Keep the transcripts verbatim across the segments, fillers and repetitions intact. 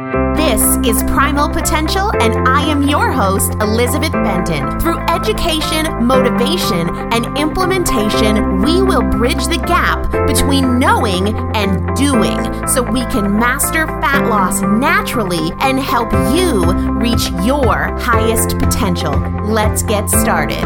This is Primal Potential, and I am your host, Elizabeth Benton. Through education, motivation, and implementation, we will bridge the gap between knowing and doing so we can master fat loss naturally and help you reach your highest potential. Let's get started.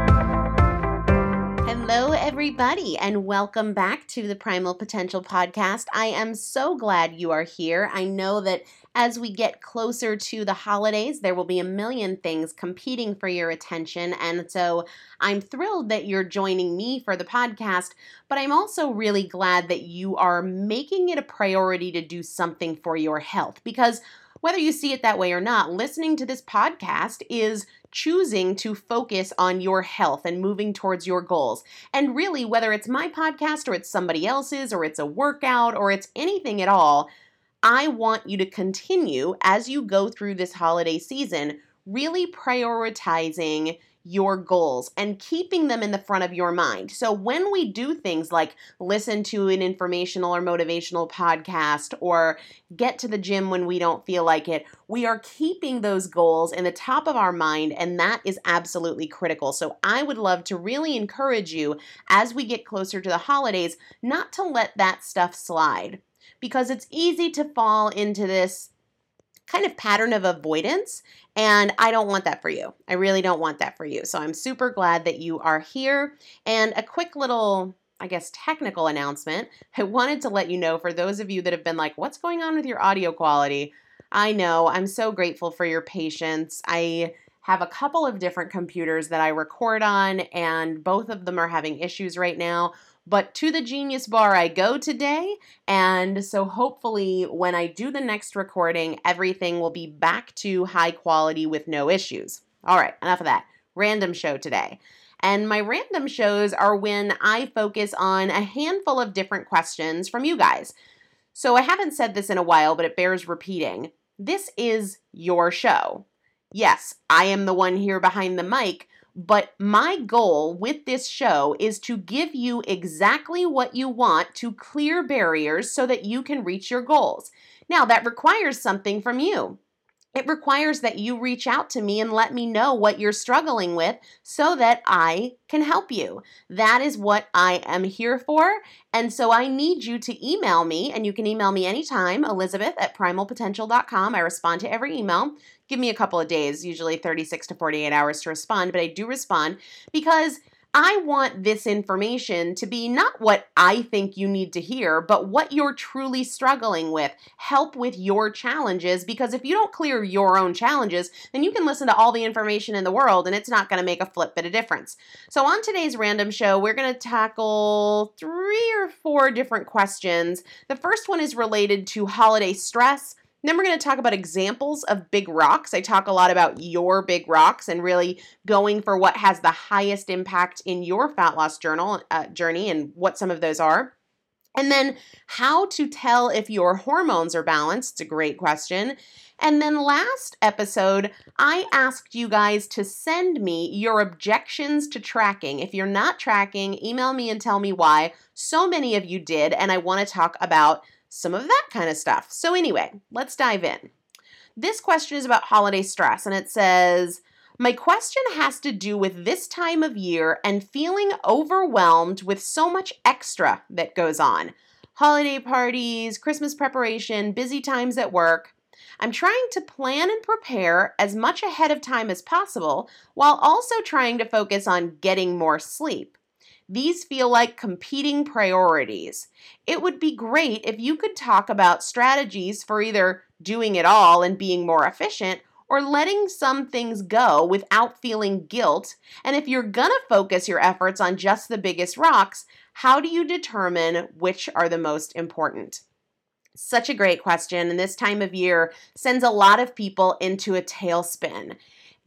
Hello, everybody, and welcome back to the Primal Potential Podcast. I am so glad you are here. I know that as we get closer to the holidays, there will be a million things competing for your attention, and so I'm thrilled that you're joining me for the podcast, but I'm also really glad that you are making it a priority to do something for your health, because whether you see it that way or not, listening to this podcast is choosing to focus on your health and moving towards your goals. And really, whether it's my podcast or it's somebody else's or it's a workout or it's anything at all, I want you to continue as you go through this holiday season, really prioritizing your goals and keeping them in the front of your mind. So when we do things like listen to an informational or motivational podcast or get to the gym when we don't feel like it, we are keeping those goals in the top of our mind, and that is absolutely critical. So I would love to really encourage you as we get closer to the holidays not to let that stuff slide, because it's easy to fall into this kind of pattern of avoidance, and I don't want that for you. I really don't want that for you. So I'm super glad that you are here. And a quick little, I guess, technical announcement. I wanted to let you know, for those of you that have been like, what's going on with your audio quality? I know, I'm so grateful for your patience. I have a couple of different computers that I record on, and both of them are having issues right now. But to the Genius Bar I go today, and so hopefully when I do the next recording, everything will be back to high quality with no issues. All right, enough of that. Random show today. And my random shows are when I focus on a handful of different questions from you guys. So I haven't said this in a while, but it bears repeating. This is your show. Yes, I am the one here behind the mic, but my goal with this show is to give you exactly what you want to clear barriers so that you can reach your goals. Now, that requires something from you. It requires that you reach out to me and let me know what you're struggling with so that I can help you. That is what I am here for. And so I need you to email me, and you can email me anytime, Elizabeth at primal potential dot com. I respond to every email. Give me a couple of days, usually thirty-six to forty-eight hours to respond, but I do respond because I want this information to be not what I think you need to hear, but what you're truly struggling with. Help with your challenges, because if you don't clear your own challenges, then you can listen to all the information in the world and it's not going to make a flip bit of difference. So on today's random show, we're going to tackle three or four different questions. The first one is related to holiday stress. Then we're going to talk about examples of big rocks. I talk a lot about your big rocks and really going for what has the highest impact in your fat loss journal, uh, journey and what some of those are. And then how to tell if your hormones are balanced. It's a great question. And then last episode, I asked you guys to send me your objections to tracking. If you're not tracking, email me and tell me why. So many of you did, and I want to talk about some of that kind of stuff. So anyway, let's dive in. This question is about holiday stress, and it says, my question has to do with this time of year and feeling overwhelmed with so much extra that goes on. Holiday parties, Christmas preparation, busy times at work. I'm trying to plan and prepare as much ahead of time as possible while also trying to focus on getting more sleep. These feel like competing priorities. It would be great if you could talk about strategies for either doing it all and being more efficient or letting some things go without feeling guilt. And if you're gonna focus your efforts on just the biggest rocks, how do you determine which are the most important? Such a great question, and this time of year sends a lot of people into a tailspin.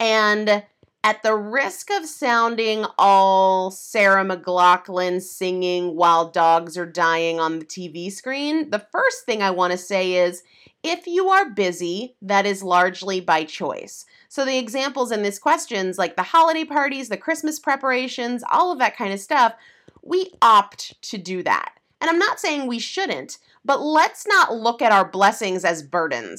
And at the risk of sounding all Sarah McLachlan singing while dogs are dying on the T V screen, the first thing I want to say is, if you are busy, that is largely by choice. So the examples in this questions, like the holiday parties, the Christmas preparations, all of that kind of stuff, we opt to do that. And I'm not saying we shouldn't, but let's not look at our blessings as burdens.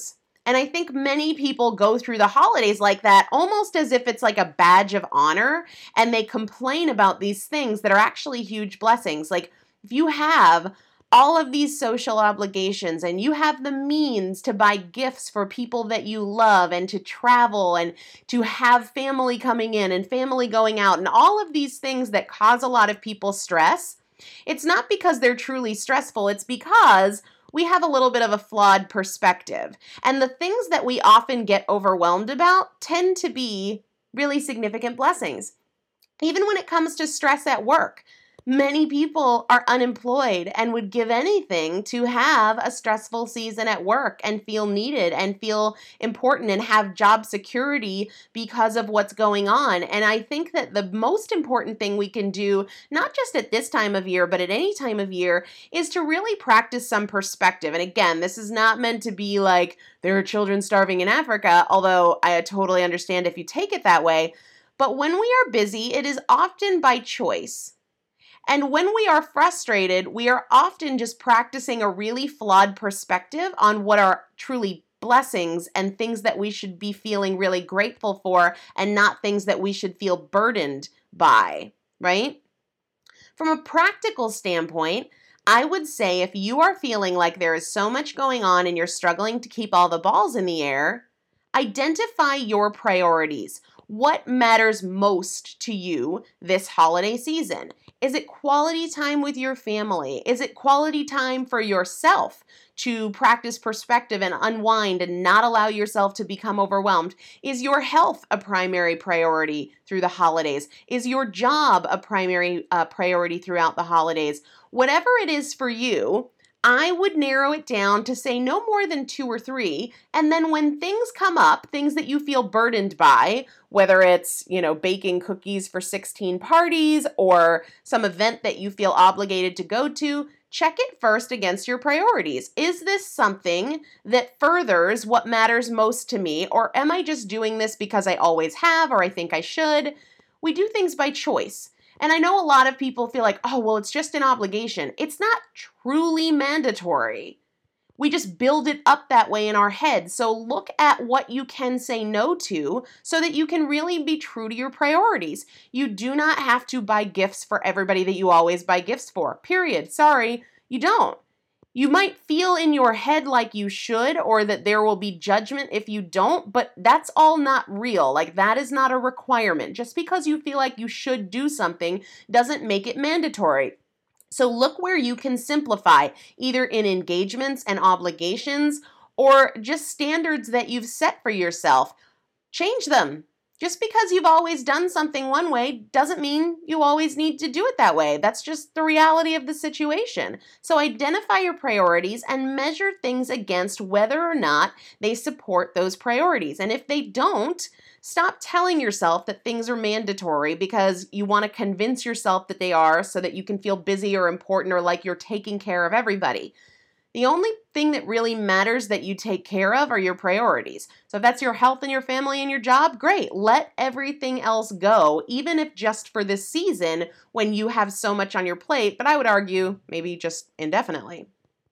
And I think many people go through the holidays like that, almost as if it's like a badge of honor, and they complain about these things that are actually huge blessings. Like, if you have all of these social obligations and you have the means to buy gifts for people that you love and to travel and to have family coming in and family going out and all of these things that cause a lot of people stress, it's not because they're truly stressful, it's because we have a little bit of a flawed perspective. And the things that we often get overwhelmed about tend to be really significant blessings. Even when it comes to stress at work, many people are unemployed and would give anything to have a stressful season at work and feel needed and feel important and have job security because of what's going on. And I think that the most important thing we can do, not just at this time of year, but at any time of year, is to really practice some perspective. And again, this is not meant to be like there are children starving in Africa, although I totally understand if you take it that way. But when we are busy, it is often by choice. And when we are frustrated, we are often just practicing a really flawed perspective on what are truly blessings and things that we should be feeling really grateful for and not things that we should feel burdened by, right? From a practical standpoint, I would say if you are feeling like there is so much going on and you're struggling to keep all the balls in the air, identify your priorities. What matters most to you this holiday season? Is it quality time with your family? Is it quality time for yourself to practice perspective and unwind and not allow yourself to become overwhelmed? Is your health a primary priority through the holidays? Is your job a primary uh, priority throughout the holidays? Whatever it is for you, I would narrow it down to say no more than two or three. And then when things come up, things that you feel burdened by, whether it's, you know, baking cookies for sixteen parties or some event that you feel obligated to go to, check it first against your priorities. Is this something that furthers what matters most to me? Or am I just doing this because I always have or I think I should? We do things by choice. And I know a lot of people feel like, oh, well, it's just an obligation. It's not truly mandatory. We just build it up that way in our head. So look at what you can say no to so that you can really be true to your priorities. You do not have to buy gifts for everybody that you always buy gifts for, period. Sorry, you don't. You might feel in your head like you should or that there will be judgment if you don't, but that's all not real. Like, that is not a requirement. Just because you feel like you should do something doesn't make it mandatory. So look where you can simplify, either in engagements and obligations or just standards that you've set for yourself. Change them. Just because you've always done something one way doesn't mean you always need to do it that way. That's just the reality of the situation. So identify your priorities and measure things against whether or not they support those priorities. And if they don't, stop telling yourself that things are mandatory because you want to convince yourself that they are so that you can feel busy or important or like you're taking care of everybody. The only thing that really matters that you take care of are your priorities. So if that's your health and your family and your job, great. Let everything else go, even if just for this season when you have so much on your plate, but I would argue maybe just indefinitely.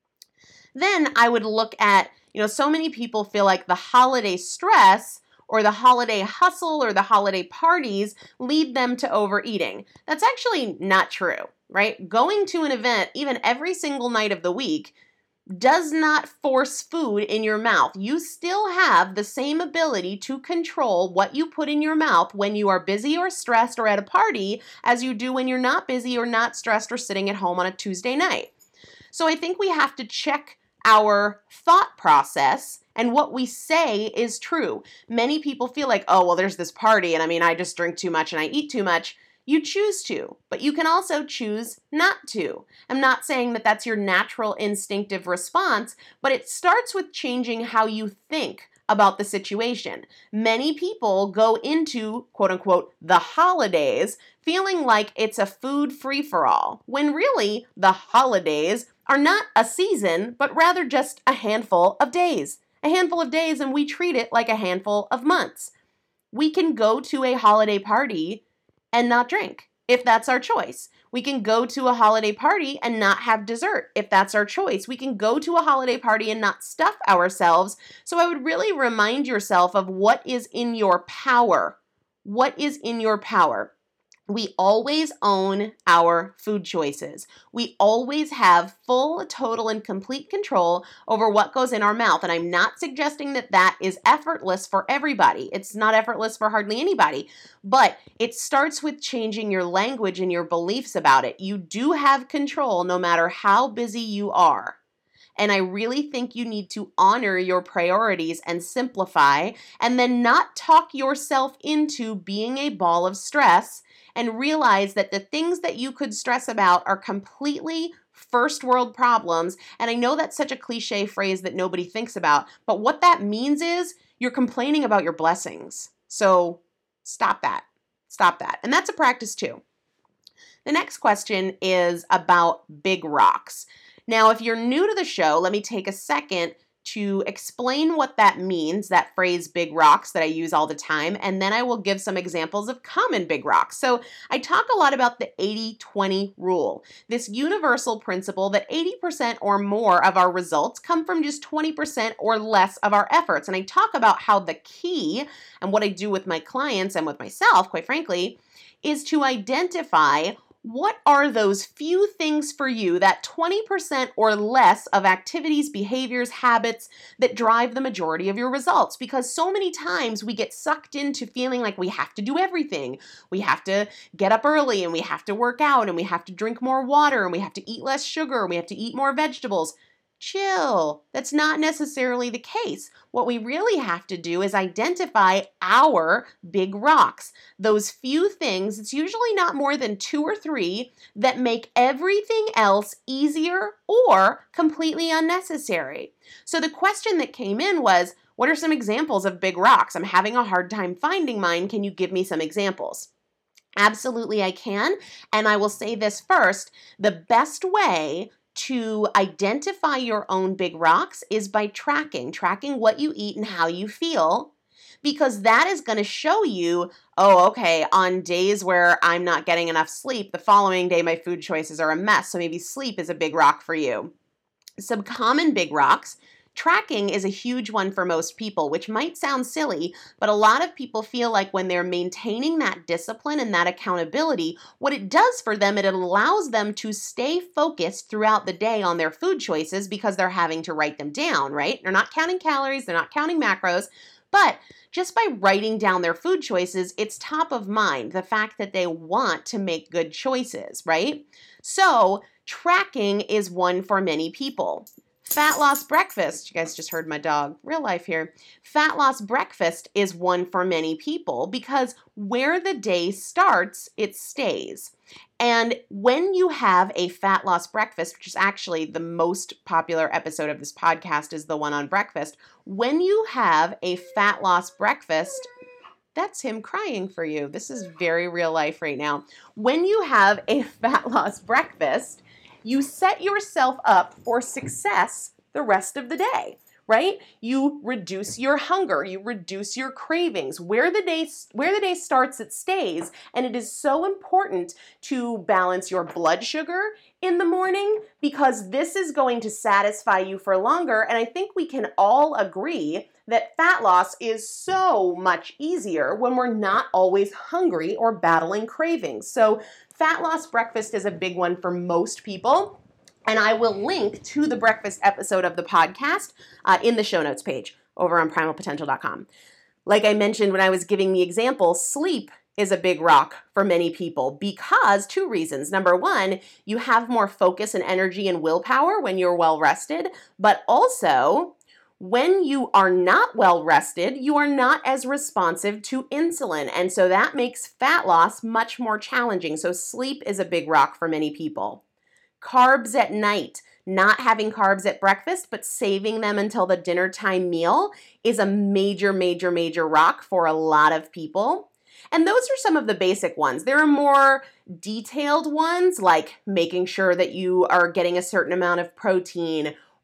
Then I would look at, you know, so many people feel like the holiday stress or the holiday hustle or the holiday parties lead them to overeating. That's actually not true, right? Going to an event, even every single night of the week, does not force food in your mouth. You still have the same ability to control what you put in your mouth when you are busy or stressed or at a party as you do when you're not busy or not stressed or sitting at home on a Tuesday night. So I think we have to check our thought process and what we say is true. Many people feel like, oh, well, there's this party and I mean, I just drink too much and I eat too much. You choose to, but you can also choose not to. I'm not saying that that's your natural instinctive response, but it starts with changing how you think about the situation. Many people go into, quote unquote, the holidays feeling like it's a food free-for-all, when really the holidays are not a season, but rather just a handful of days. A handful of days, and we treat it like a handful of months. We can go to a holiday party and not drink, if that's our choice. We can go to a holiday party and not have dessert if that's our choice. We can go to a holiday party and not stuff ourselves. So I would really remind yourself of what is in your power. What is in your power? We always own our food choices. We always have full, total, and complete control over what goes in our mouth. And I'm not suggesting that that is effortless for everybody. It's not effortless for hardly anybody. But it starts with changing your language and your beliefs about it. You do have control no matter how busy you are. And I really think you need to honor your priorities and simplify, and then not talk yourself into being a ball of stress, and realize that the things that you could stress about are completely first world problems. And I know that's such a cliche phrase that nobody thinks about, but what that means is you're complaining about your blessings. So stop that. Stop that. And that's a practice too. The next question is about big rocks. Now, if you're new to the show, let me take a second to explain what that means, that phrase big rocks that I use all the time, and then I will give some examples of common big rocks. So I talk a lot about the eighty twenty rule, this universal principle that eighty percent or more of our results come from just twenty percent or less of our efforts. And I talk about how the key, and what I do with my clients and with myself, quite frankly, is to identify what are those few things for you, that twenty percent or less of activities, behaviors, habits that drive the majority of your results? Because so many times we get sucked into feeling like we have to do everything. We have to get up early and we have to work out and we have to drink more water and we have to eat less sugar and we have to eat more vegetables. Chill. That's not necessarily the case. What we really have to do is identify our big rocks. Those few things, it's usually not more than two or three, that make everything else easier or completely unnecessary. So the question that came in was, what are some examples of big rocks? I'm having a hard time finding mine. Can you give me some examples? Absolutely, I can. And I will say this first. The best way to identify your own big rocks is by tracking, tracking what you eat and how you feel, because that is going to show you, oh, okay, on days where I'm not getting enough sleep, the following day my food choices are a mess, so maybe sleep is a big rock for you. Some common big rocks. Tracking is a huge one for most people, which might sound silly, but a lot of people feel like when they're maintaining that discipline and that accountability, what it does for them, it allows them to stay focused throughout the day on their food choices because they're having to write them down, right? They're not counting calories, they're not counting macros, but just by writing down their food choices, it's top of mind, the fact that they want to make good choices, right? So tracking is one for many people. Fat loss breakfast, you guys just heard my dog, real life here. Fat loss breakfast is one for many people because where the day starts, it stays. And when you have a fat loss breakfast, which is actually the most popular episode of this podcast is the one on breakfast, when you have a fat loss breakfast, that's him crying for you. This is very real life right now. When you have a fat loss breakfast, you set yourself up for success the rest of the day, right? You reduce your hunger, you reduce your cravings. Where the day where the day starts, it stays, and it is so important to balance your blood sugar in the morning because this is going to satisfy you for longer. And I think we can all agree that fat loss is so much easier when we're not always hungry or battling cravings. So fat loss breakfast is a big one for most people. And I will link to the breakfast episode of the podcast uh, in the show notes page over on primal potential dot com. Like I mentioned when I was giving the example, sleep is a big rock for many people because two reasons. Number one, you have more focus and energy and willpower when you're well rested, but also when you are not well rested, you are not as responsive to insulin. And so that makes fat loss much more challenging. So sleep is a big rock for many people. Carbs at night, not having carbs at breakfast, but saving them until the dinner time meal is a major, major, major rock for a lot of people. And those are some of the basic ones. There are more detailed ones like making sure that you are getting a certain amount of protein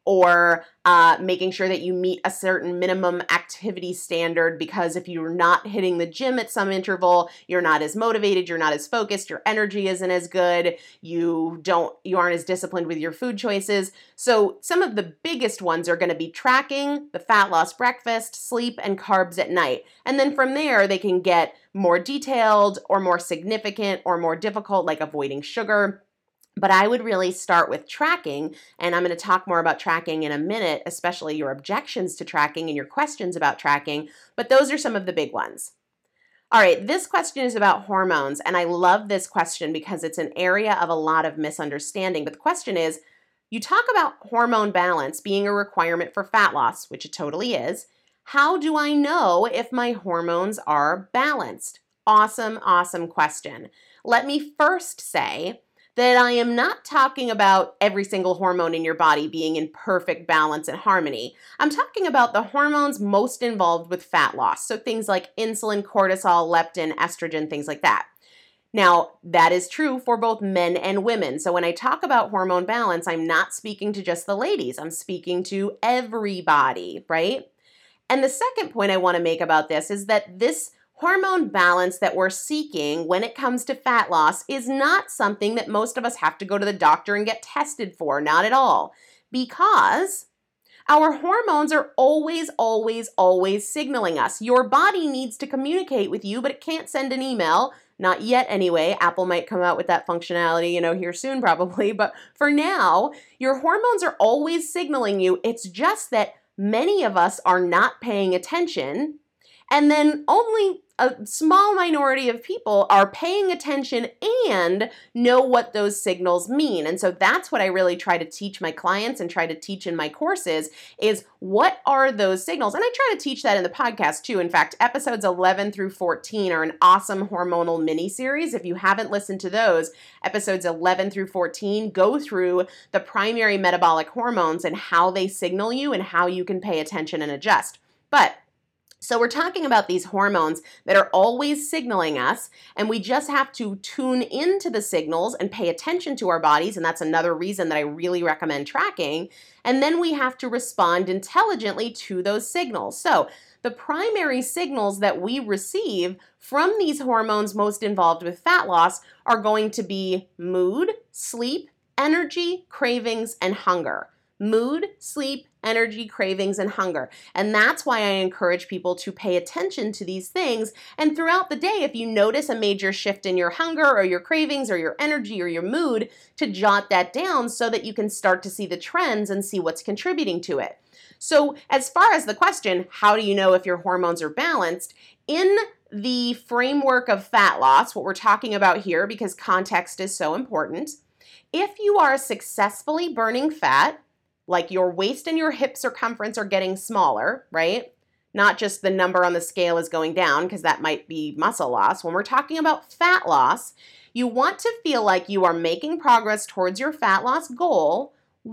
or uh, making sure that you meet a certain minimum activity standard, because if you're not hitting the gym at some interval, you're not as motivated, you're not as focused, your energy isn't as good, you don't, you aren't as disciplined with your food choices. So some of the biggest ones are going to be tracking, the fat loss breakfast, sleep, and carbs at night. And then from there, they can get more detailed or more significant or more difficult, like avoiding sugar. But I would really start with tracking, and I'm going to talk more about tracking in a minute, especially your objections to tracking and your questions about tracking, but those are some of the big ones. All right, this question is about hormones, and I love this question because it's an area of a lot of misunderstanding. But the question is, you talk about hormone balance being a requirement for fat loss, which it totally is. How do I know if my hormones are balanced? Awesome, awesome question. Let me first say that I am not talking about every single hormone in your body being in perfect balance and harmony. I'm talking about the hormones most involved with fat loss. So things like insulin, cortisol, leptin, estrogen, things like that. Now, that is true for both men and women. So when I talk about hormone balance, I'm not speaking to just the ladies. I'm speaking to everybody, right? And the second point I want to make about this is that this hormone balance that we're seeking when it comes to fat loss is not something that most of us have to go to the doctor and get tested for, not at all, because our hormones are always, always, always signaling us. Your body needs to communicate with you, but it can't send an email. Not yet anyway. Apple might come out with that functionality, you know, here soon probably. But for now, your hormones are always signaling you. It's just that many of us are not paying attention. And then only a small minority of people are paying attention and know what those signals mean. And so that's what I really try to teach my clients and try to teach in my courses is what are those signals? And I try to teach that in the podcast too. In fact, episodes eleven through fourteen are an awesome hormonal mini series. If you haven't listened to those, episodes eleven through fourteen go through the primary metabolic hormones and how they signal you and how you can pay attention and adjust. But so we're talking about these hormones that are always signaling us, and we just have to tune into the signals and pay attention to our bodies, and that's another reason that I really recommend tracking. And then we have to respond intelligently to those signals. So the primary signals that we receive from these hormones most involved with fat loss are going to be mood, sleep, energy, cravings, and hunger. Mood, sleep, energy, cravings, and hunger. And that's why I encourage people to pay attention to these things. And throughout the day, if you notice a major shift in your hunger or your cravings or your energy or your mood, to jot that down so that you can start to see the trends and see what's contributing to it. So as far as the question, how do you know if your hormones are balanced? In the framework of fat loss, what we're talking about here, because context is so important, if you are successfully burning fat, like your waist and your hip circumference are getting smaller, right? Not just the number on the scale is going down, because that might be muscle loss. When we're talking about fat loss, you want to feel like you are making progress towards your fat loss goal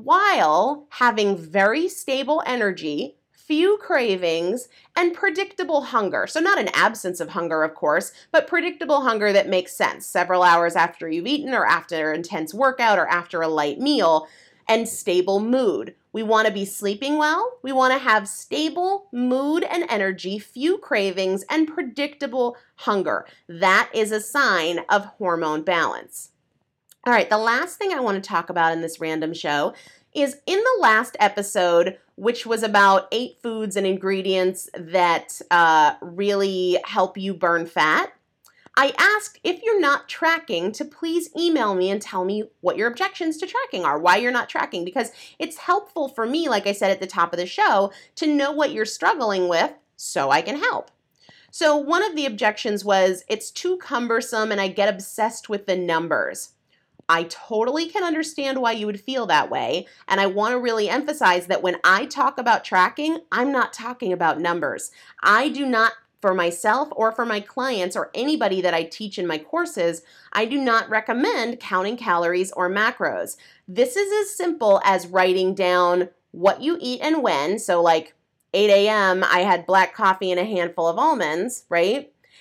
while having very stable energy, few cravings, and predictable hunger. So not an absence of hunger, of course, but predictable hunger that makes sense several hours after you've eaten or after an intense workout or after a light meal. And stable mood. We want to be sleeping well. We want to have stable mood and energy, few cravings, and predictable hunger. That is a sign of hormone balance. All right, the last thing I want to talk about in this random show is in the last episode, which was about eight foods and ingredients that uh, really help you burn fat. I asked if you're not tracking to please email me and tell me what your objections to tracking are, why you're not tracking, because it's helpful for me, like I said at the top of the show, to know what you're struggling with so I can help. So one of the objections was it's too cumbersome and I get obsessed with the numbers. I totally can understand why you would feel that way, and I want to really emphasize that when I talk about tracking, I'm not talking about numbers. I do not For myself or for my clients or anybody that I teach in my courses, I do not recommend counting calories or macros. This is as simple as writing down what you eat and when. So like eight a.m., I had black coffee and a handful of almonds, right?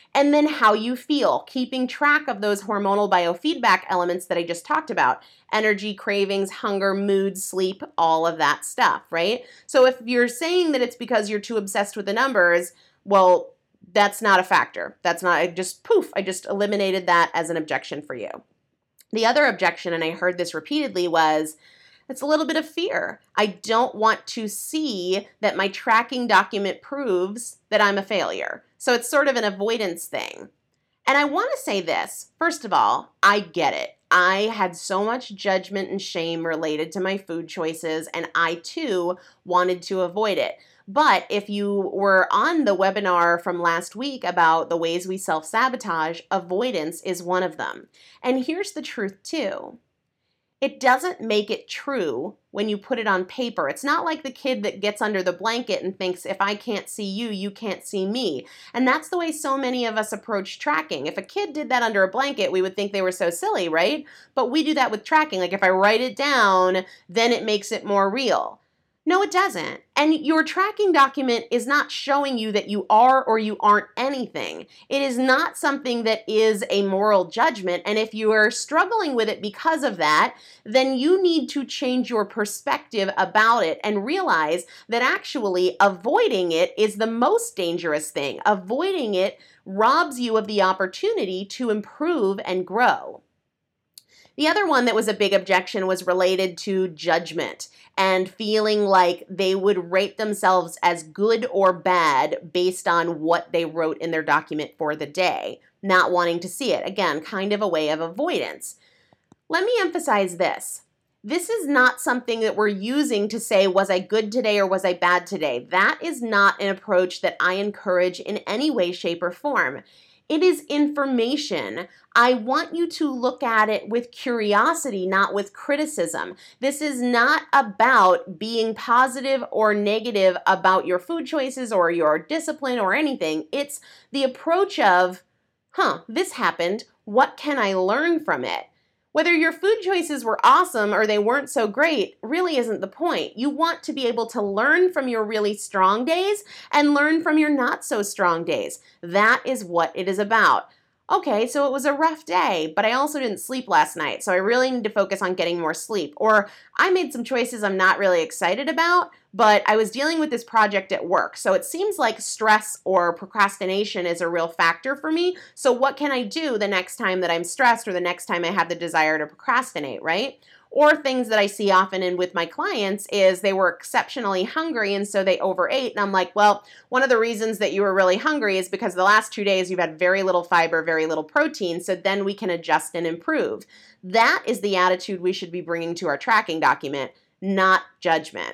And then how you feel, keeping track of those hormonal biofeedback elements that I just talked about. Energy, cravings, hunger, mood, sleep, all of that stuff, right? So if you're saying that it's because you're too obsessed with the numbers, well, that's not a factor. That's not, I just, poof, I just eliminated that as an objection for you. The other objection, and I heard this repeatedly, was it's a little bit of fear. I don't want to see that my tracking document proves that I'm a failure. So it's sort of an avoidance thing. And I want to say this. First of all, I get it. I had so much judgment and shame related to my food choices, and I too wanted to avoid it. But if you were on the webinar from last week about the ways we self-sabotage, avoidance is one of them. And here's the truth too. It doesn't make it true when you put it on paper. It's not like the kid that gets under the blanket and thinks, if I can't see you, you can't see me. And that's the way so many of us approach tracking. If a kid did that under a blanket, we would think they were so silly, right? But we do that with tracking. Like if I write it down, then it makes it more real. No, it doesn't. And your tracking document is not showing you that you are or you aren't anything. It is not something that is a moral judgment. And if you are struggling with it because of that, then you need to change your perspective about it and realize that actually avoiding it is the most dangerous thing. Avoiding it robs you of the opportunity to improve and grow. The other one that was a big objection was related to judgment and feeling like they would rate themselves as good or bad based on what they wrote in their document for the day, not wanting to see it. Again, kind of a way of avoidance. Let me emphasize this. This is not something that we're using to say, was I good today or was I bad today? That is not an approach that I encourage in any way, shape, or form. It is information. I want you to look at it with curiosity, not with criticism. This is not about being positive or negative about your food choices or your discipline or anything. It's the approach of, huh, this happened. What can I learn from it? Whether your food choices were awesome or they weren't so great really isn't the point. You want to be able to learn from your really strong days and learn from your not so strong days. That is what it is about. Okay, so it was a rough day, but I also didn't sleep last night, so I really need to focus on getting more sleep. Or I made some choices I'm not really excited about, but I was dealing with this project at work, so it seems like stress or procrastination is a real factor for me. So what can I do the next time that I'm stressed or the next time I have the desire to procrastinate, right? Or things that I see often in with my clients is they were exceptionally hungry and so they overate. And I'm like, well, one of the reasons that you were really hungry is because the last two days you've had very little fiber, very little protein. So then we can adjust and improve. That is the attitude we should be bringing to our tracking document, not judgment.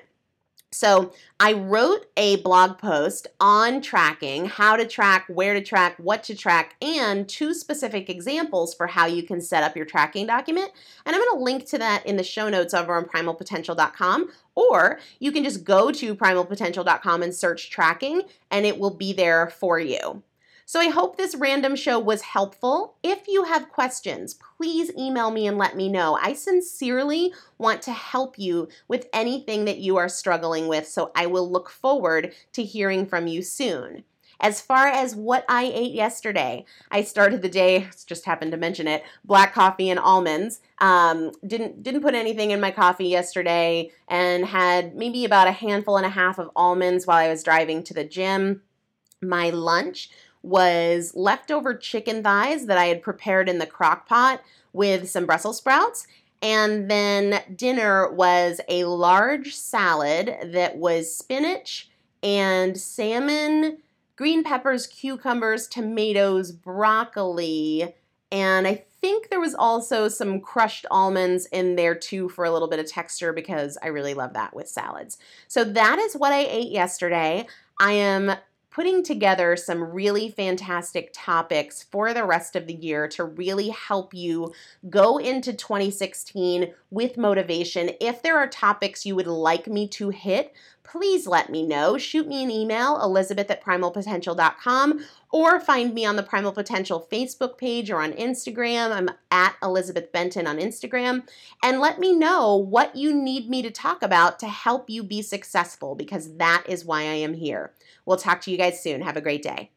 So I wrote a blog post on tracking, how to track, where to track, what to track, and two specific examples for how you can set up your tracking document. And I'm going to link to that in the show notes over on primal potential dot com, or you can just go to primal potential dot com and search tracking, and it will be there for you. So I hope this random show was helpful. If you have questions, please email me and let me know. I sincerely want to help you with anything that you are struggling with, so I will look forward to hearing from you soon. As far as what I ate yesterday, I started the day, just happened to mention it, black coffee and almonds. Um, didn't didn't put anything in my coffee yesterday and had maybe about a handful and a half of almonds while I was driving to the gym. My lunch was leftover chicken thighs that I had prepared in the crock pot with some Brussels sprouts. And then dinner was a large salad that was spinach and salmon, green peppers, cucumbers, tomatoes, broccoli, and I think there was also some crushed almonds in there too for a little bit of texture because I really love that with salads. So that is what I ate yesterday. I am putting together some really fantastic topics for the rest of the year to really help you go into twenty sixteen with motivation. If there are topics you would like me to hit, please let me know. Shoot me an email, elizabeth at primal potential dot com, or find me on the Primal Potential Facebook page or on Instagram. I'm at Elizabeth Benton on Instagram. And let me know what you need me to talk about to help you be successful, because that is why I am here. We'll talk to you guys soon. Have a great day.